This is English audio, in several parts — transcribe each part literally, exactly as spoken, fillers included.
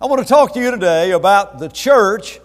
I want to talk to you today about the church,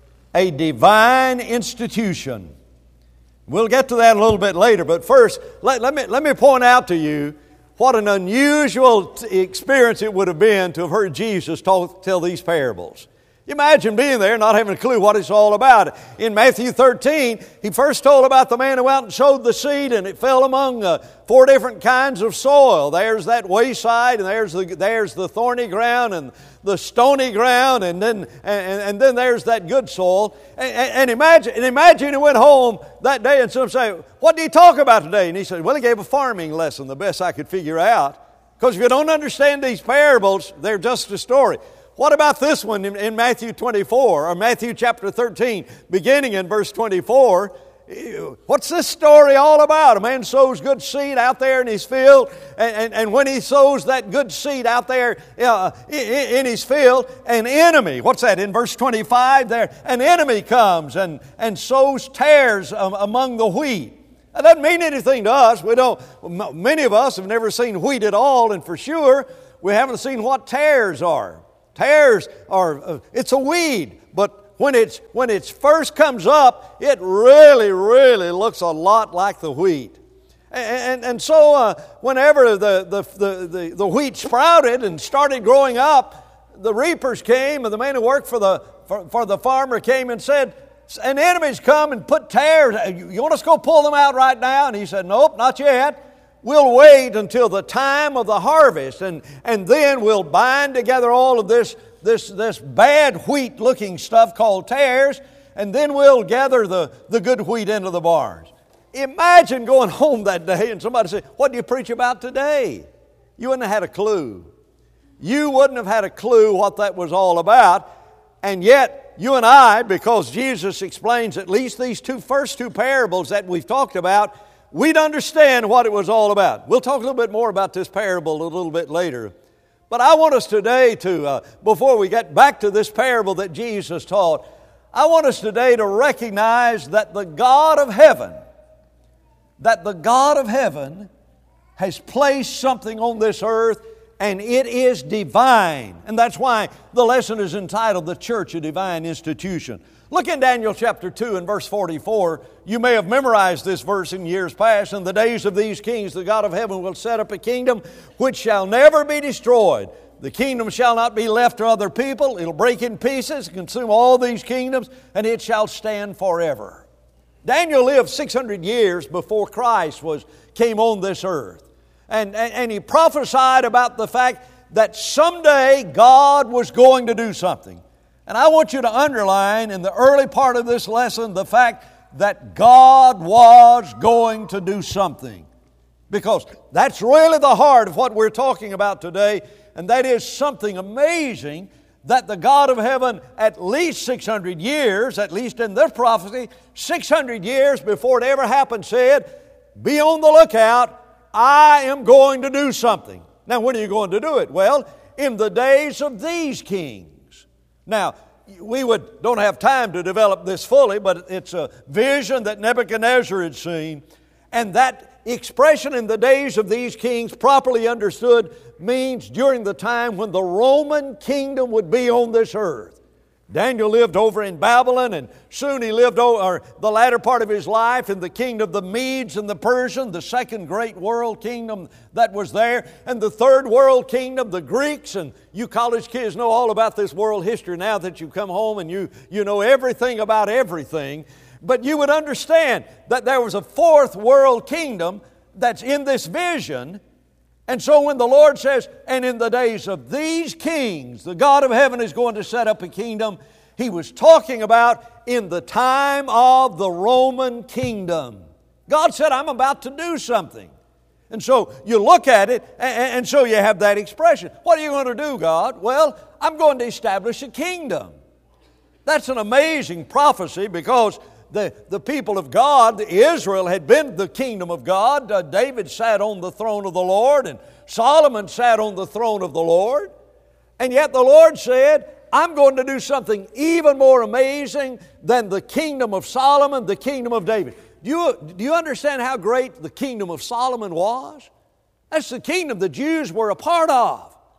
a divine institution. We'll get to that a little bit later, but first, let, let, me, let me point out to you what an unusual t- experience it would have been to have heard Jesus talk, tell these parables. Imagine being there and not having a clue what it's all about. In Matthew thirteen, He first told about the man who went out and sowed the seed, and it fell among uh, four different kinds of soil. There's that wayside, and there's the, there's the thorny ground, and the stony ground, and then and, and then there's that good soil. And, and imagine and imagine he went home that day, and some say, "What did he talk about today?" And he said, "Well, he gave a farming lesson, the best I could figure out." Because if you don't understand these parables, they're just a story. What about this one in, in Matthew twenty-four, or Matthew chapter thirteen, beginning in verse twenty-four? What's this story all about? A man sows good seed out there in his field, and, and, and when he sows that good seed out there uh, in, in his field, an enemy, what's that, in verse twenty-five there? An enemy comes and, and sows tares um, among the wheat. That doesn't mean anything to us. We don't. Many of us have never seen wheat at all, and for sure, we haven't seen what tares are. Tares are, uh, it's a weed, but when it's when it first comes up, it really, really looks a lot like the wheat. And, and, and so uh, whenever the, the, the, the, the wheat sprouted and started growing up, the reapers came, and the man who worked for the, for, for the farmer came and said, "An enemy's come and put tares. You want us to go pull them out right now?" And he said, "Nope, not yet. We'll wait until the time of the harvest, and, and then we'll bind together all of this, this, this bad wheat-looking stuff called tares, and then we'll gather the, the good wheat into the barns." Imagine going home that day and somebody say, "What do you preach about today?" You wouldn't have had a clue. You wouldn't have had a clue what that was all about, and yet you and I, because Jesus explains at least these two first two parables that we've talked about, we'd understand what it was all about. We'll talk a little bit more about this parable a little bit later. But I want us today to, uh, before we get back to this parable that Jesus taught, I want us today to recognize that the God of heaven, that the God of heaven has placed something on this earth, and it is divine. And that's why the lesson is entitled, "The Church, a Divine Institution." Look in Daniel chapter two and verse forty-four. You may have memorized this verse in years past. "In the days of these kings, the God of heaven will set up a kingdom which shall never be destroyed. The kingdom shall not be left to other people. It'll break in pieces, consume all these kingdoms, and it shall stand forever." Daniel lived six hundred years before Christ was came on this earth. And, and, and he prophesied about the fact that someday God was going to do something. And I want you to underline in the early part of this lesson the fact that God was going to do something. Because that's really the heart of what we're talking about today. And that is something amazing that the God of heaven, at least six hundred years, at least in this prophecy, six hundred years before it ever happened, said, "Be on the lookout. I am going to do something." Now, when are you going to do it? Well, in the days of these kings. Now, we would don't have time to develop this fully, but it's a vision that Nebuchadnezzar had seen. And that expression, "in the days of these kings," properly understood, means during the time when the Roman kingdom would be on this earth. Daniel lived over in Babylon, and soon he lived over the latter part of his life in the kingdom of the Medes and the Persians, the second great world kingdom that was there, and the third world kingdom, the Greeks. And you college kids know all about this world history now that you've come home and you, you know everything about everything. But you would understand that there was a fourth world kingdom that's in this vision. And so when the Lord says, "And in the days of these kings, the God of heaven is going to set up a kingdom," He was talking about in the time of the Roman kingdom. God said, "I'm about to do something." And so you look at it, and so you have that expression. What are you going to do, God? Well, I'm going to establish a kingdom. That's an amazing prophecy, because The, the people of God, Israel, had been the kingdom of God. Uh, David sat on the throne of the Lord, and Solomon sat on the throne of the Lord. And yet the Lord said, "I'm going to do something even more amazing than the kingdom of Solomon, the kingdom of David." Do you, do you understand how great the kingdom of Solomon was? That's the kingdom the Jews were a part of.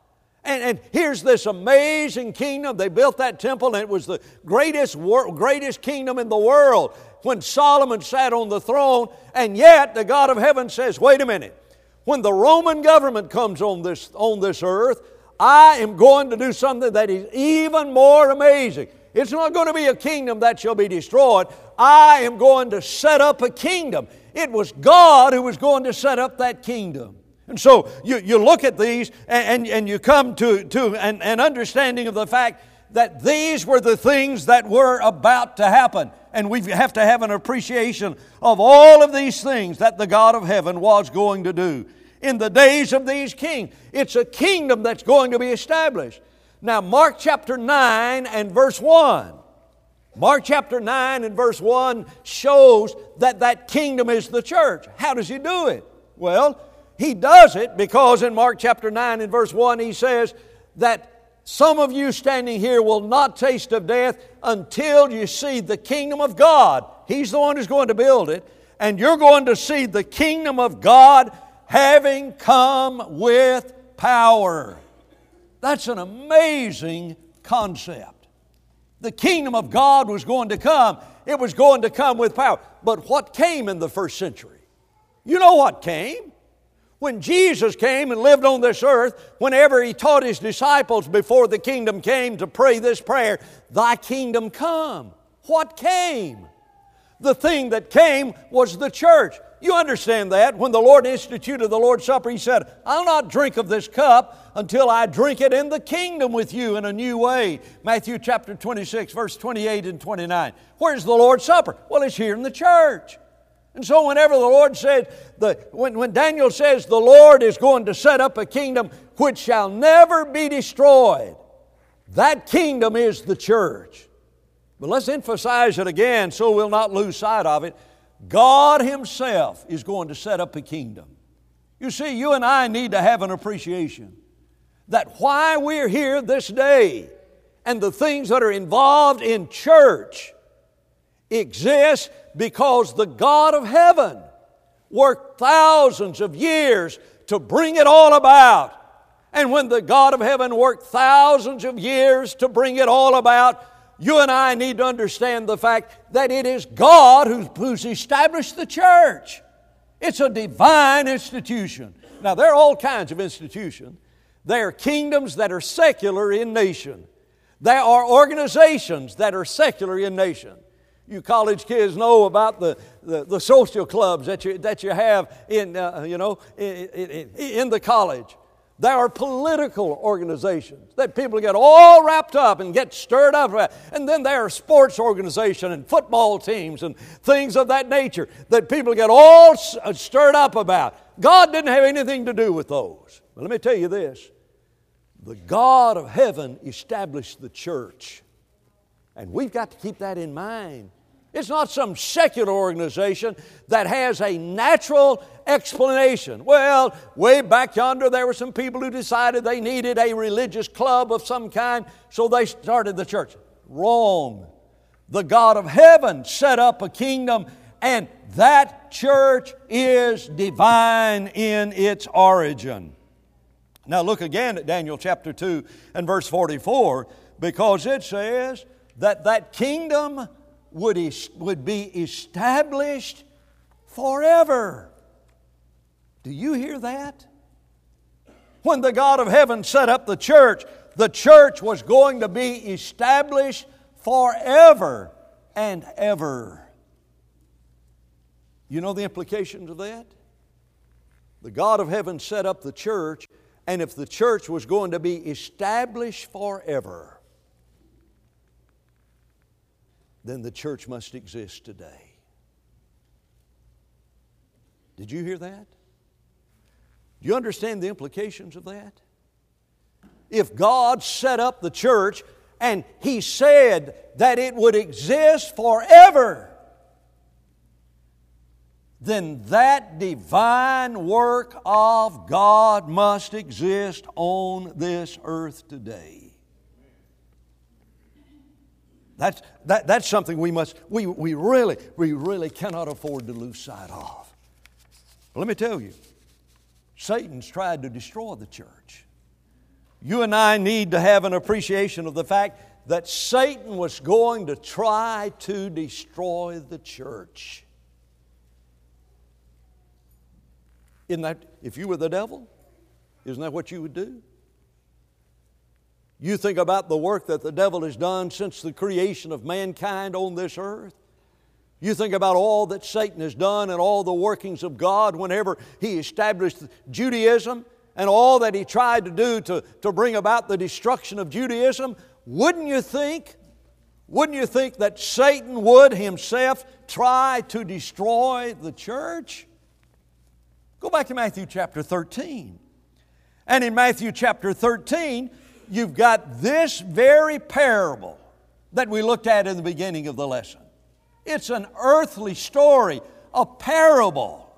And, and here's this amazing kingdom. They built that temple, and it was the greatest, wor- greatest kingdom in the world when Solomon sat on the throne. And yet the God of heaven says, wait a minute. When the Roman government comes on this, on this earth, I am going to do something that is even more amazing. It's not going to be a kingdom that shall be destroyed. I am going to set up a kingdom. It was God who was going to set up that kingdom. And so you, you look at these and, and, and you come to, to an, an understanding of the fact that these were the things that were about to happen. And we have to have an appreciation of all of these things that the God of heaven was going to do. In the days of these kings, it's a kingdom that's going to be established. Now, Mark chapter nine and verse one. Mark chapter nine and verse one shows that that kingdom is the church. How does He do it? Well, He does it because in Mark chapter nine and verse one He says that some of you standing here will not taste of death until you see the kingdom of God. He's the one who's going to build it. And you're going to see the kingdom of God having come with power. That's an amazing concept. The kingdom of God was going to come. It was going to come with power. But what came in the first century? You know what came? When Jesus came and lived on this earth, whenever He taught His disciples before the kingdom came to pray this prayer, Thy kingdom come. What came? The thing that came was the church. You understand that. When the Lord instituted the Lord's Supper, He said, I'll not drink of this cup until I drink it in the kingdom with you in a new way. Matthew chapter twenty-six, verse twenty-eight and twenty-nine. Where's the Lord's Supper? Well, it's here in the church. And so whenever the Lord said, the, when, when Daniel says the Lord is going to set up a kingdom which shall never be destroyed, that kingdom is the church. But let's emphasize it again so we'll not lose sight of it. God Himself is going to set up a kingdom. You see, you and I need to have an appreciation that why we're here this day and the things that are involved in church exist because the God of heaven worked thousands of years to bring it all about. And when the God of heaven worked thousands of years to bring it all about, you and I need to understand the fact that it is God who's, who's established the church. It's a divine institution. Now, there are all kinds of institutions. There are kingdoms that are secular in nation. There are organizations that are secular in nation. You college kids know about the, the, the social clubs that you, that you have in, uh, you know, in, in, in the college. There are political organizations that people get all wrapped up and get stirred up about. And then there are sports organizations and football teams and things of that nature that people get all stirred up about. God didn't have anything to do with those. But let me tell you this. The God of heaven established the church. And we've got to keep that in mind. It's not some secular organization that has a natural explanation. Well, way back yonder, there were some people who decided they needed a religious club of some kind, so they started the church. Wrong. The God of heaven set up a kingdom, and that church is divine in its origin. Now look again at Daniel chapter two and verse forty-four, because it says that that kingdom would, is, would be established forever. Do you hear that? When the God of heaven set up the church, the church was going to be established forever and ever. You know the implications of that? The God of heaven set up the church, and if the church was going to be established forever, then the church must exist today. Did you hear that? Do you understand the implications of that? If God set up the church and He said that it would exist forever, then that divine work of God must exist on this earth today. That's, that, that's something we must, we, we really, we really cannot afford to lose sight of. Let me tell you, Satan's tried to destroy the church. You and I need to have an appreciation of the fact that Satan was going to try to destroy the church. Isn't that, if you were the devil, isn't that what you would do? You think about the work that the devil has done since the creation of mankind on this earth. You think about all that Satan has done and all the workings of God whenever he established Judaism and all that he tried to do to, to bring about the destruction of Judaism. Wouldn't you think, wouldn't you think that Satan would himself try to destroy the church? Go back to Matthew chapter thirteen. And in Matthew chapter thirteen, you've got this very parable that we looked at in the beginning of the lesson. It's an earthly story, a parable.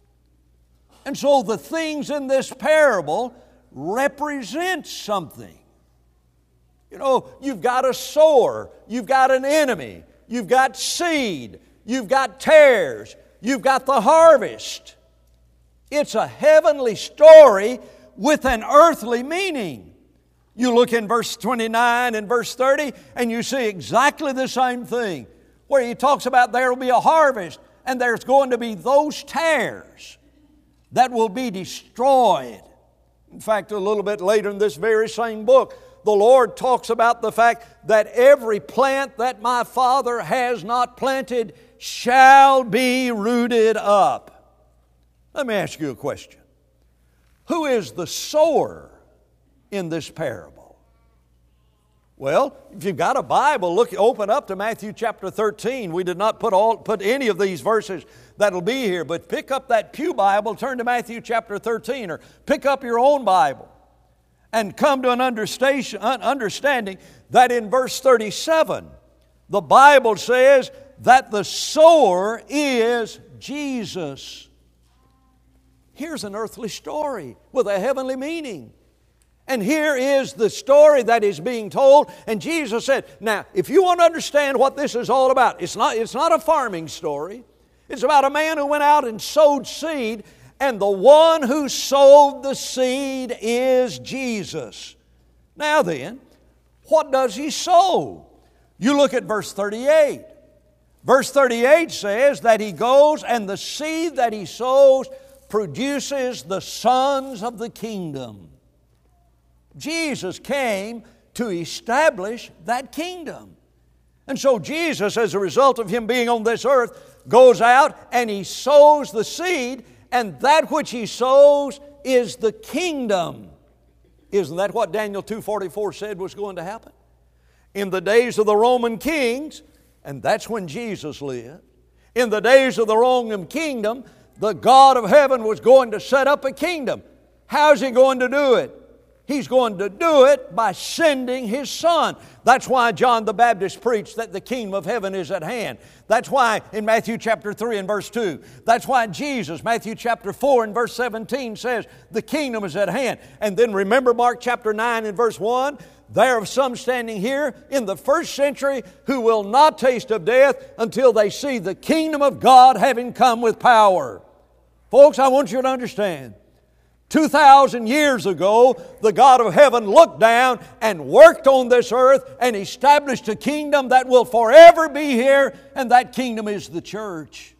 And so the things in this parable represent something. You know, you've got a sower, you've got an enemy, you've got seed, you've got tares, you've got the harvest. It's a heavenly story with an earthly meaning. You look in verse twenty-nine and verse thirty, and you see exactly the same thing, where he talks about there will be a harvest, and there's going to be those tares that will be destroyed. In fact, a little bit later in this very same book, the Lord talks about the fact that every plant that my Father has not planted shall be rooted up. Let me ask you a question. Who is the sower in this parable? Well, if you've got a Bible, look, open up to Matthew chapter thirteen. We did not put all put any of these verses that'll be here, but pick up that pew Bible, turn to Matthew chapter thirteen, or pick up your own Bible and come to an understanding that in verse thirty-seven, the Bible says that the sower is Jesus. Here's an earthly story with a heavenly meaning. And here is the story that is being told. And Jesus said, now, if you want to understand what this is all about, it's not, it's not a farming story. It's about a man who went out and sowed seed, and the one who sowed the seed is Jesus. Now then, what does he sow? You look at verse thirty-eight. Verse thirty-eight says that he goes and the seed that he sows produces the sons of the kingdom. Jesus came to establish that kingdom. And so Jesus, as a result of Him being on this earth, goes out and He sows the seed, and that which He sows is the kingdom. Isn't that what Daniel two forty-four said was going to happen? In the days of the Roman kings, and that's when Jesus lived, in the days of the Roman kingdom, the God of heaven was going to set up a kingdom. How's He going to do it? He's going to do it by sending His Son. That's why John the Baptist preached that the kingdom of heaven is at hand. That's why in Matthew chapter three and verse two, that's why Jesus, Matthew chapter four and verse seventeen says the kingdom is at hand. And then remember Mark chapter nine and verse one, there are some standing here in the first century who will not taste of death until they see the kingdom of God having come with power. Folks, I want you to understand, Two thousand years ago, the God of heaven looked down and worked on this earth and established a kingdom that will forever be here, and that kingdom is the church.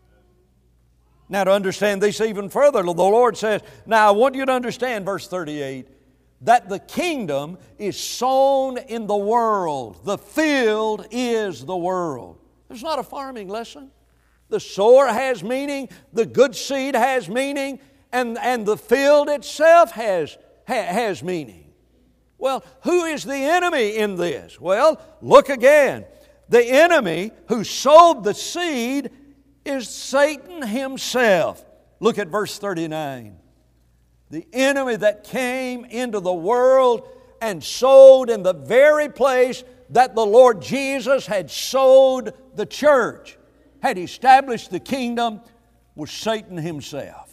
Now, to understand this even further, the Lord says, now I want you to understand, verse thirty-eight, that the kingdom is sown in the world. The field is the world. It's not a farming lesson. The sower has meaning, the good seed has meaning, And, and the field itself has, ha, has meaning. Well, who is the enemy in this? Well, look again. The enemy who sowed the seed is Satan himself. Look at verse thirty-nine. The enemy that came into the world and sowed in the very place that the Lord Jesus had sowed the church, had established the kingdom, was Satan himself.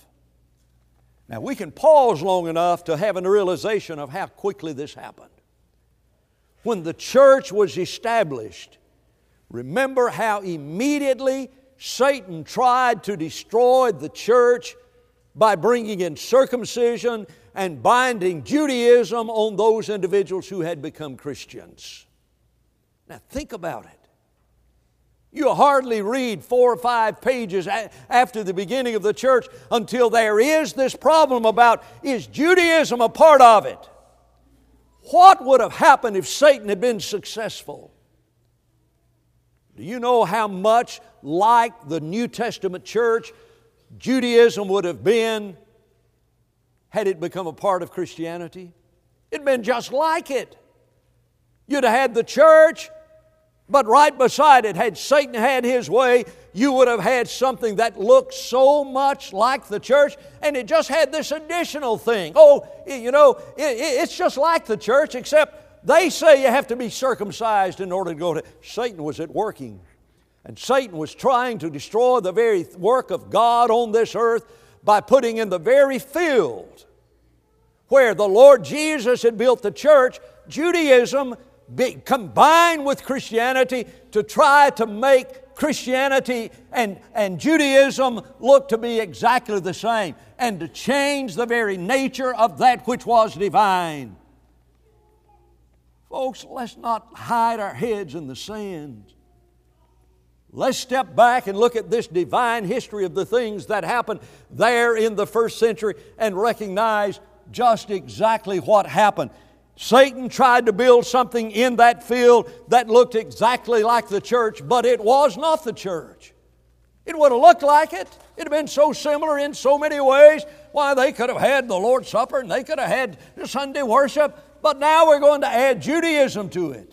Now, we can pause long enough to have a realization of how quickly this happened. When the church was established, remember how immediately Satan tried to destroy the church by bringing in circumcision and binding Judaism on those individuals who had become Christians. Now think about it. You hardly read four or five pages after the beginning of the church until there is this problem about, is Judaism a part of it? What would have happened if Satan had been successful? Do you know how much like the New Testament church Judaism would have been had it become a part of Christianity? It'd been just like it. You'd have had the church, but right beside it, had Satan had his way, you would have had something that looked so much like the church, and it just had this additional thing. Oh, you know, it, it's just like the church, except they say you have to be circumcised in order to go to... Satan was at working, and Satan was trying to destroy the very work of God on this earth by putting in the very field where the Lord Jesus had built the church, Judaism be combined with Christianity to try to make Christianity and, and Judaism look to be exactly the same, and to change the very nature of that which was divine. Folks, let's not hide our heads in the sand. Let's step back and look at this divine history of the things that happened there in the first century and recognize just exactly what happened. Satan tried to build something in that field that looked exactly like the church, but it was not the church. It would have looked like it. It would have been so similar in so many ways. Why, they could have had the Lord's Supper and they could have had the Sunday worship, but now we're going to add Judaism to it.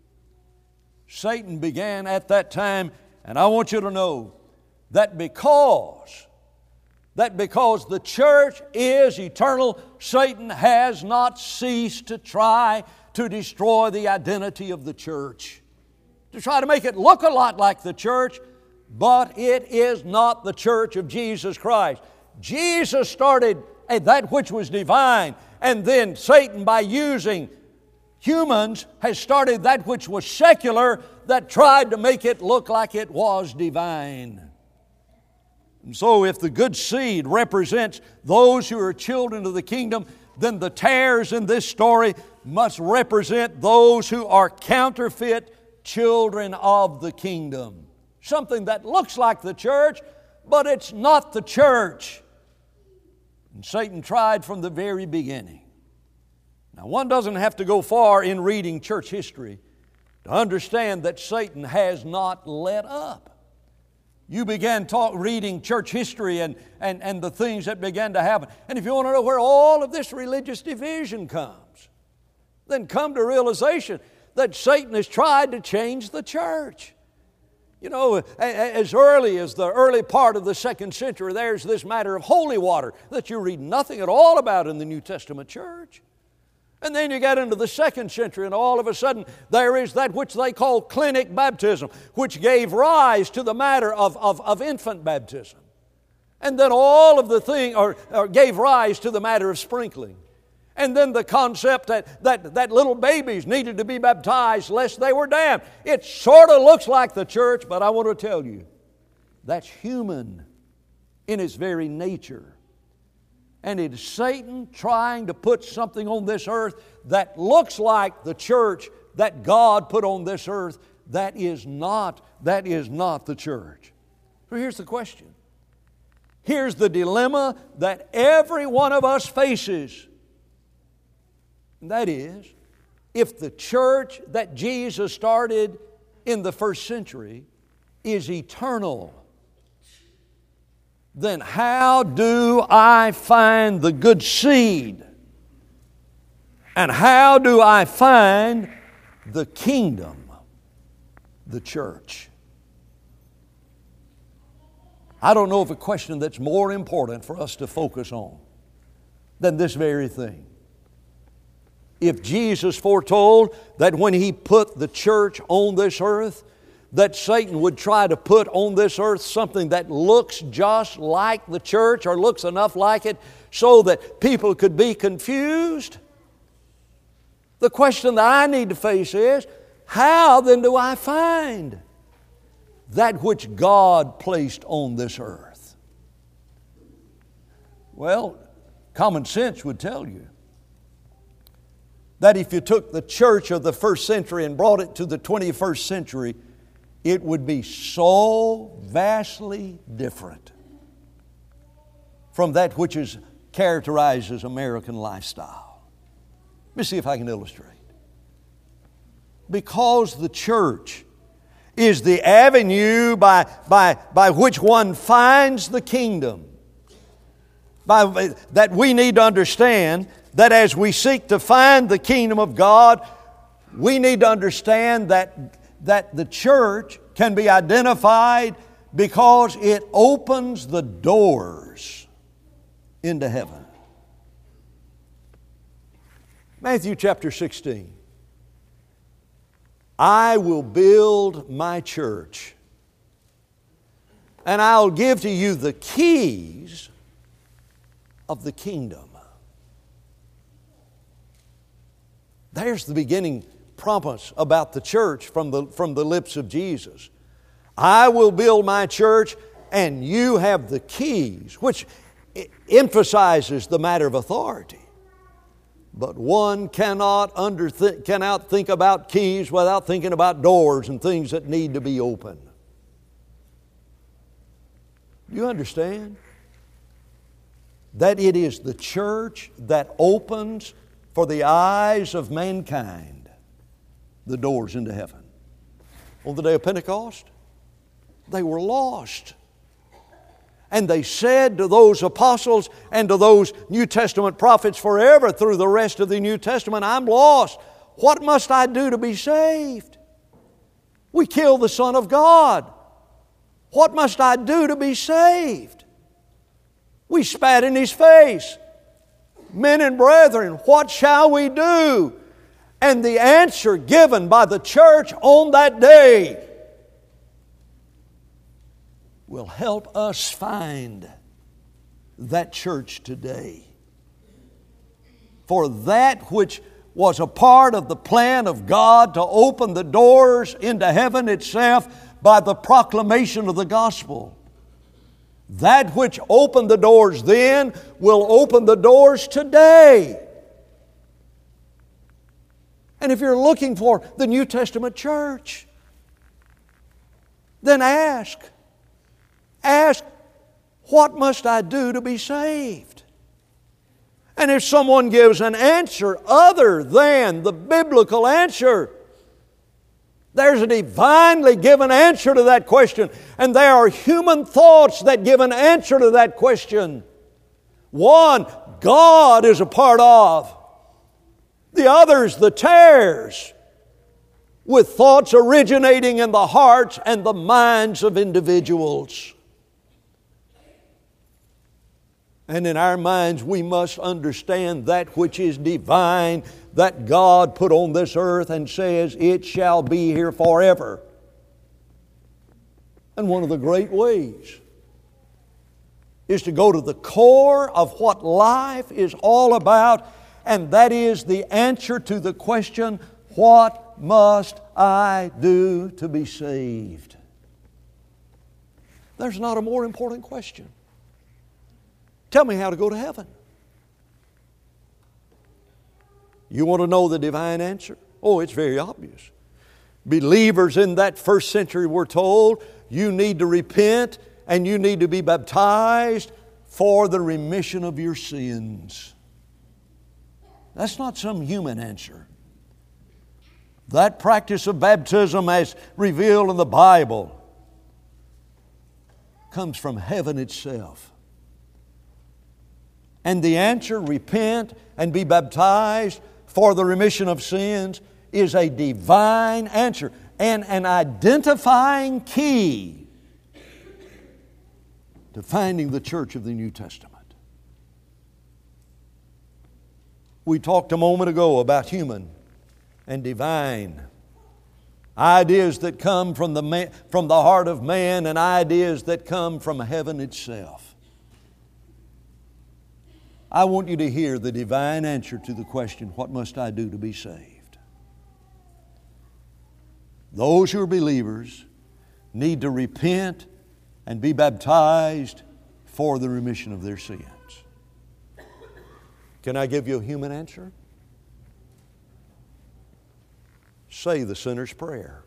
Satan began at that time, and I want you to know that because that because the church is eternal, Satan has not ceased to try to destroy the identity of the church, to try to make it look a lot like the church, but it is not the church of Jesus Christ. Jesus started that which was divine, and then Satan, by using humans, has started that which was secular that tried to make it look like it was divine. And so if the good seed represents those who are children of the kingdom, then the tares in this story must represent those who are counterfeit children of the kingdom. Something that looks like the church, but it's not the church. And Satan tried from the very beginning. Now, one doesn't have to go far in reading church history to understand that Satan has not let up. You began talk, reading church history and, and, and the things that began to happen. And if you want to know where all of this religious division comes, then come to realization that Satan has tried to change the church. You know, as early as the early part of the second century, there's this matter of holy water that you read nothing at all about in the New Testament church. And then you get into the second century, and all of a sudden there is that which they call clinic baptism, which gave rise to the matter of, of, of infant baptism. And then all of the thing, or, or gave rise to the matter of sprinkling. And then the concept that, that, that little babies needed to be baptized lest they were damned. It sort of looks like the church, but I want to tell you, that's human in its very nature. And it is Satan trying to put something on this earth that looks like the church that God put on this earth. That is not, that is not the church. So here's the question. Here's the dilemma that every one of us faces. And that is, if the church that Jesus started in the first century is eternal, then how do I find the good seed? And how do I find the kingdom, the church? I don't know of a question that's more important for us to focus on than this very thing. If Jesus foretold that when He put the church on this earth, that Satan would try to put on this earth something that looks just like the church or looks enough like it so that people could be confused, the question that I need to face is, how then do I find that which God placed on this earth? Well, Common sense would tell you that if you took the church of the first century and brought it to the twenty-first century, it would be so vastly different from that which is characterized as American lifestyle. Let me see if I can illustrate. Because the church is the avenue by, by, by which one finds the kingdom, by, that we need to understand that as we seek to find the kingdom of God, we need to understand that, that the church can be identified because it opens the doors into heaven. Matthew chapter sixteen. I will build my church, and I'll give to you the keys of the kingdom. There's the beginning promise about the church from the, from the lips of Jesus. I will build my church, and you have the keys, which emphasizes the matter of authority. But one cannot, under th- cannot think about keys without thinking about doors and things that need to be opened. Do you understand? That it is the church that opens for the eyes of mankind the doors into heaven. On the day of Pentecost, they were lost. And they said to those apostles and to those New Testament prophets forever through the rest of the New Testament, I'm lost. What must I do to be saved? We killed the Son of God. What must I do to be saved? We spat in His face. Men and brethren, what shall we do? And the answer given by the church on that day will help us find that church today. For that which was a part of the plan of God to open the doors into heaven itself by the proclamation of the gospel, that which opened the doors then will open the doors today. And if you're looking for the New Testament church, then ask. Ask, what must I do to be saved? And if someone gives an answer other than the biblical answer, there's a divinely given answer to that question. And there are human thoughts that give an answer to that question. One, God is a part of. The other's the tares, with thoughts originating in the hearts and the minds of individuals. And in our minds, we must understand that which is divine, that God put on this earth and says, it shall be here forever. And one of the great ways is to go to the core of what life is all about, and that is the answer to the question, what must I do to be saved? There's not a more important question. Tell me how to go to heaven. You want to know the divine answer? Oh, it's very obvious. Believers in that first century were told, you need to repent and you need to be baptized for the remission of your sins. That's not some human answer. That practice of baptism as revealed in the Bible comes from heaven itself. And the answer, repent and be baptized for the remission of sins, is a divine answer and an identifying key to finding the church of the New Testament. We talked a moment ago about human and divine. Ideas that come from the, man, from the heart of man and ideas that come from heaven itself. I want you to hear the divine answer to the question, what must I do to be saved? Those who are believers need to repent and be baptized for the remission of their sins. Can I give you a human answer? Say the sinner's prayer.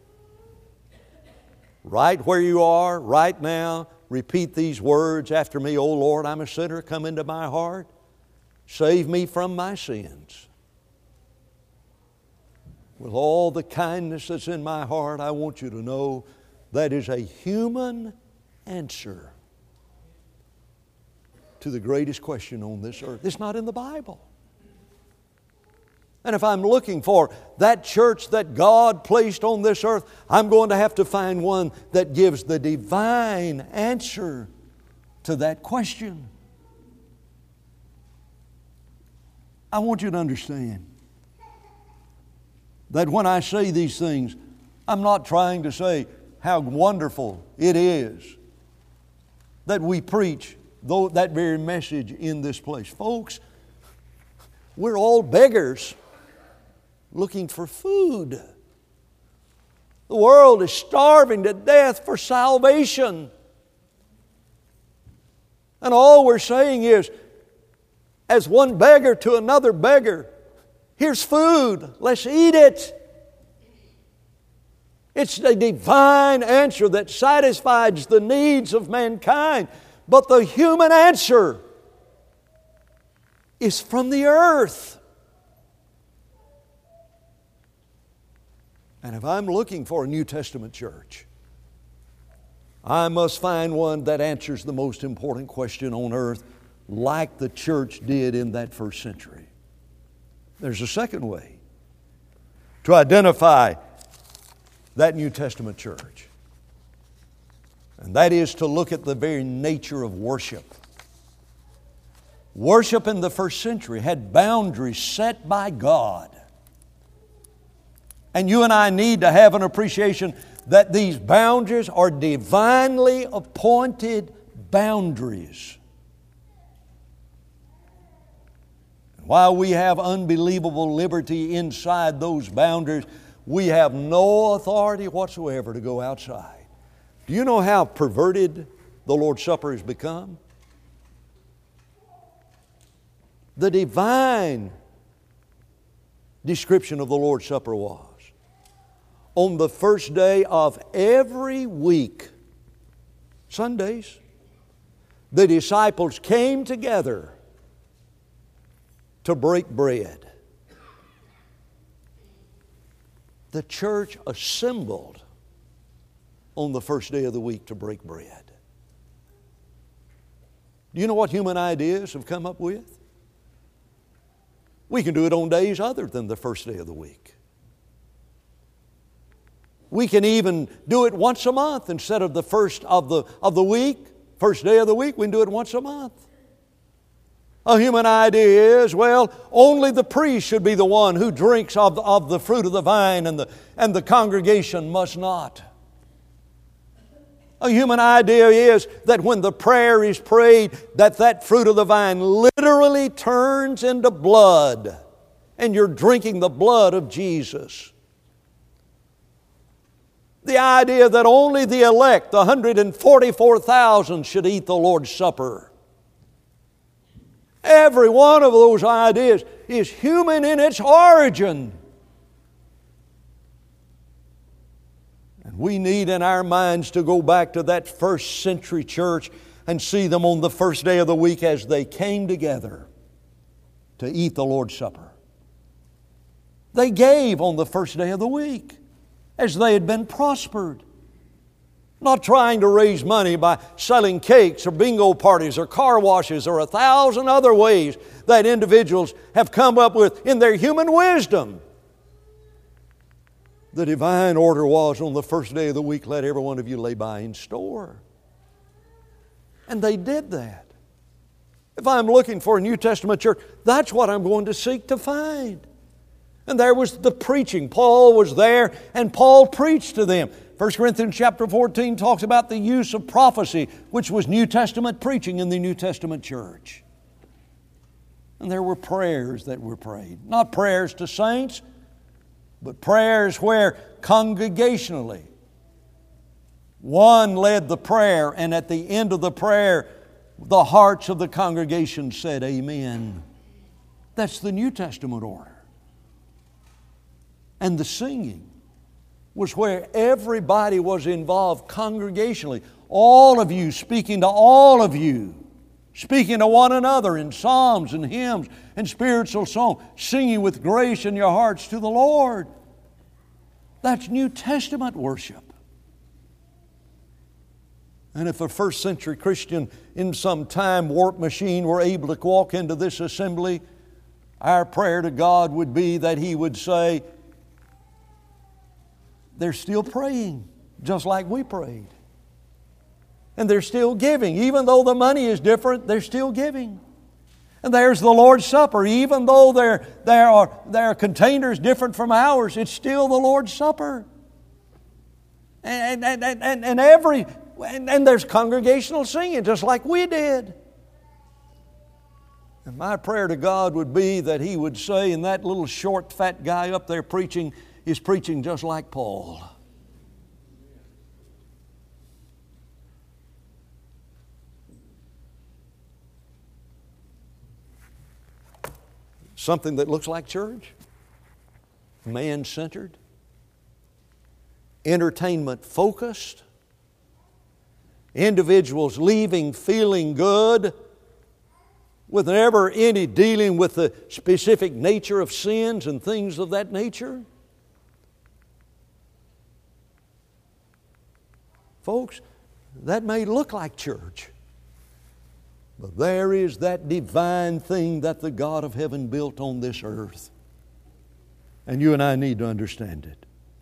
Right where you are, right now, repeat these words after me. "O Lord, I'm a sinner. Come into my heart. Save me from my sins. With all the kindness that's in my heart, I want you to know that is a human answer to the greatest question on this earth. It's not in the Bible. And if I'm looking for that church that God placed on this earth, I'm going to have to find one that gives the divine answer to that question. I want you to understand that when I say these things, I'm not trying to say how wonderful it is that we preach though that very message in this place. Folks, we're all beggars looking for food. The world is starving to death for salvation. And all we're saying is, as one beggar to another beggar, here's food, let's eat it. It's the divine answer that satisfies the needs of mankind. But the human answer is from the earth. And if I'm looking for a New Testament church, I must find one that answers the most important question on earth, like the church did in that first century. There's a second way to identify that New Testament church. And that is to look at the very nature of worship. Worship in the first century had boundaries set by God. And you and I need to have an appreciation that these boundaries are divinely appointed boundaries. While we have unbelievable liberty inside those boundaries, we have no authority whatsoever to go outside. Do you know how perverted the Lord's Supper has become? The divine description of the Lord's Supper was, on the first day of every week, Sundays, the disciples came together to break bread. The church assembled on the first day of the week to break bread. Do you know what human ideas have come up with? We can do it on days other than the first day of the week. We can even do it once a month instead of the first of the, of the week, first day of the week, we can do it once a month. A human idea is, well, only the priest should be the one who drinks of the, of the fruit of the vine, and the, and the congregation must not. A human idea is that when the prayer is prayed, that that fruit of the vine literally turns into blood, and you're drinking the blood of Jesus. The idea that only the elect, the one hundred forty-four thousand, should eat the Lord's Supper. Every one of those ideas is human in its origin. And we need in our minds to go back to that first century church and see them on the first day of the week as they came together to eat the Lord's Supper. They gave on the first day of the week as they had been prospered. Not trying to raise money by selling cakes or bingo parties or car washes or a thousand other ways that individuals have come up with in their human wisdom. The divine order was, on the first day of the week, let every one of you lay by in store. And they did that. If I'm looking for a New Testament church, that's what I'm going to seek to find. And there was the preaching. Paul was there, and Paul preached to them. First Corinthians chapter fourteen talks about the use of prophecy, which was New Testament preaching in the New Testament church. And there were prayers that were prayed. Not prayers to saints, but prayers where congregationally one led the prayer, and at the end of the prayer, the hearts of the congregation said, Amen. That's the New Testament order. And the singing was where everybody was involved congregationally. All of you speaking to all of you, speaking to one another in psalms and hymns and spiritual song, singing with grace in your hearts to the Lord. That's New Testament worship. And if a first century Christian in some time warp machine were able to walk into this assembly, our prayer to God would be that He would say, they're still praying just like we prayed. And they're still giving. Even though the money is different, they're still giving. And there's the Lord's Supper. Even though there, there, are, there are containers different from ours, it's still the Lord's Supper. And, and, and, and, and every and, and there's congregational singing just like we did. And my prayer to God would be that He would say, and that little short fat guy up there preaching is preaching just like Paul. Something that looks like church, man-centered, entertainment-focused, individuals leaving feeling good with never any dealing with the specific nature of sins and things of that nature. Folks, that may look like church, but there is that divine thing that the God of heaven built on this earth. And you and I need to understand it.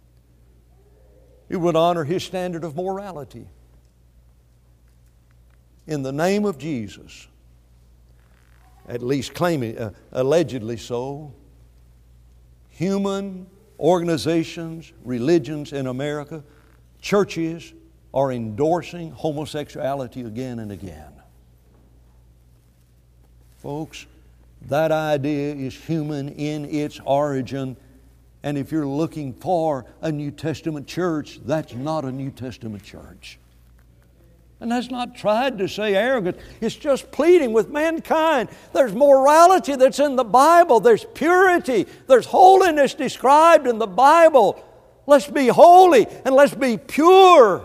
It would honor His standard of morality. In the name of Jesus, at least claiming, uh, allegedly so, human organizations, religions in America, churches are endorsing homosexuality again and again. Folks, that idea is human in its origin. And if you're looking for a New Testament church, that's not a New Testament church. And that's not tried to say arrogant. It's just pleading with mankind. There's morality that's in the Bible. There's purity. There's holiness described in the Bible. Let's be holy and let's be pure.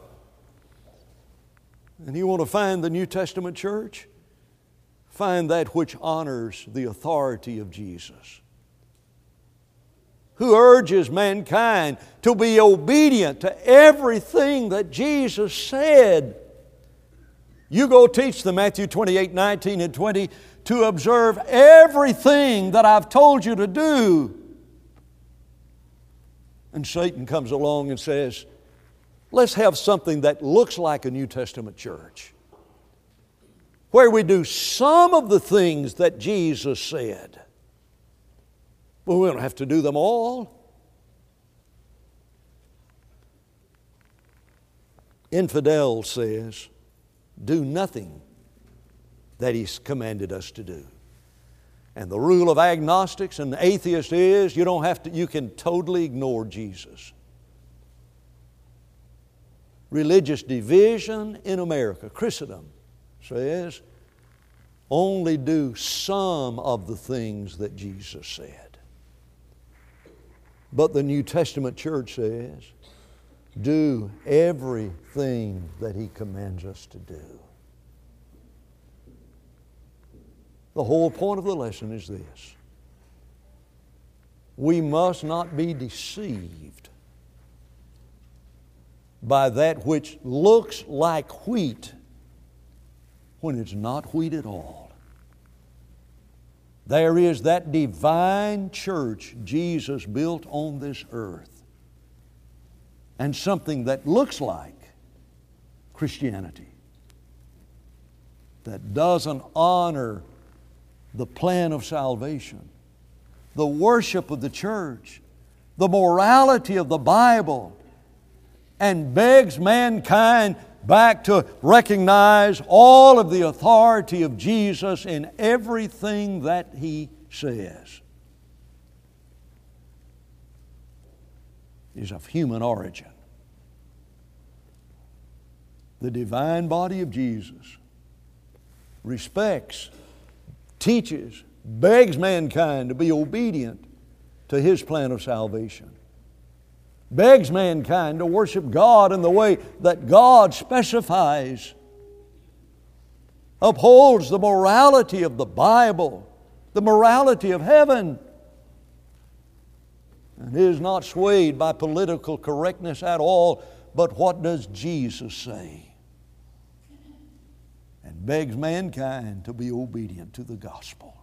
And you want to find the New Testament church? Find that which honors the authority of Jesus, who urges mankind to be obedient to everything that Jesus said. You go teach them, Matthew twenty-eight, nineteen and twenty, to observe everything that I've told you to do. And Satan comes along and says, let's have something that looks like a New Testament church, where we do some of the things that Jesus said. Well, we don't have to do them all. Infidel says, do nothing that He's commanded us to do. And the rule of agnostics and atheists is you don't have to, you can totally ignore Jesus. Religious division in America, Christendom, says only do some of the things that Jesus said. But the New Testament church says, do everything that He commands us to do. The whole point of the lesson is this: we must not be deceived by that which looks like wheat when it's not wheat at all. There is that divine church Jesus built on this earth, and something that looks like Christianity that doesn't honor the plan of salvation, the worship of the church, the morality of the Bible, and begs mankind back to recognize all of the authority of Jesus in everything that He says is of human origin. The divine body of Jesus respects, teaches, begs mankind to be obedient to His plan of salvation. Begs mankind to worship God in the way that God specifies. Upholds the morality of the Bible, the morality of heaven, and is not swayed by political correctness at all, but what does Jesus say? And begs mankind to be obedient to the gospel.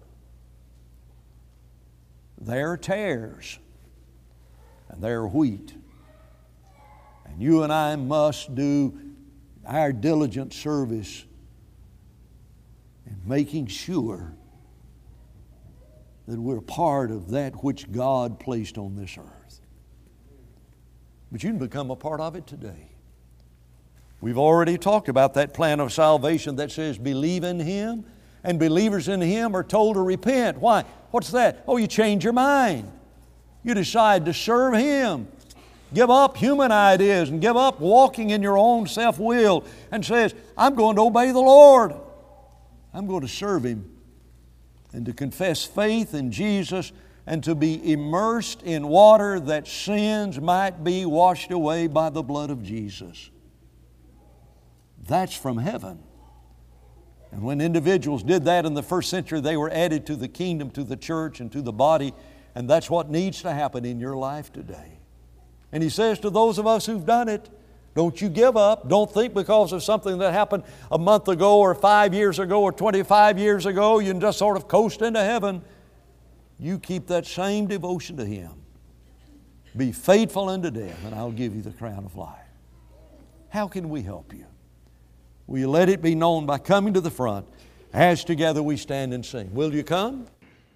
There are tares, and there are wheat. And you and I must do our diligent service in making sure that we're part of that which God placed on this earth. But you can become a part of it today. We've already talked about that plan of salvation that says believe in Him, and believers in Him are told to repent. Why? What's that? Oh, you change your mind. You decide to serve Him. Give up human ideas and give up walking in your own self-will and says, I'm going to obey the Lord. I'm going to serve Him and to confess faith in Jesus and to be immersed in water that sins might be washed away by the blood of Jesus. That's from heaven. And when individuals did that in the first century, they were added to the kingdom, to the church, and to the body. And that's what needs to happen in your life today. And He says to those of us who've done it, don't you give up. Don't think because of something that happened a month ago or five years ago or twenty-five years ago, you can just sort of coast into heaven. You keep that same devotion to Him. Be faithful unto death, and I'll give you the crown of life. How can we help you? Will you let it be known by coming to the front as together we stand and sing? Will you come?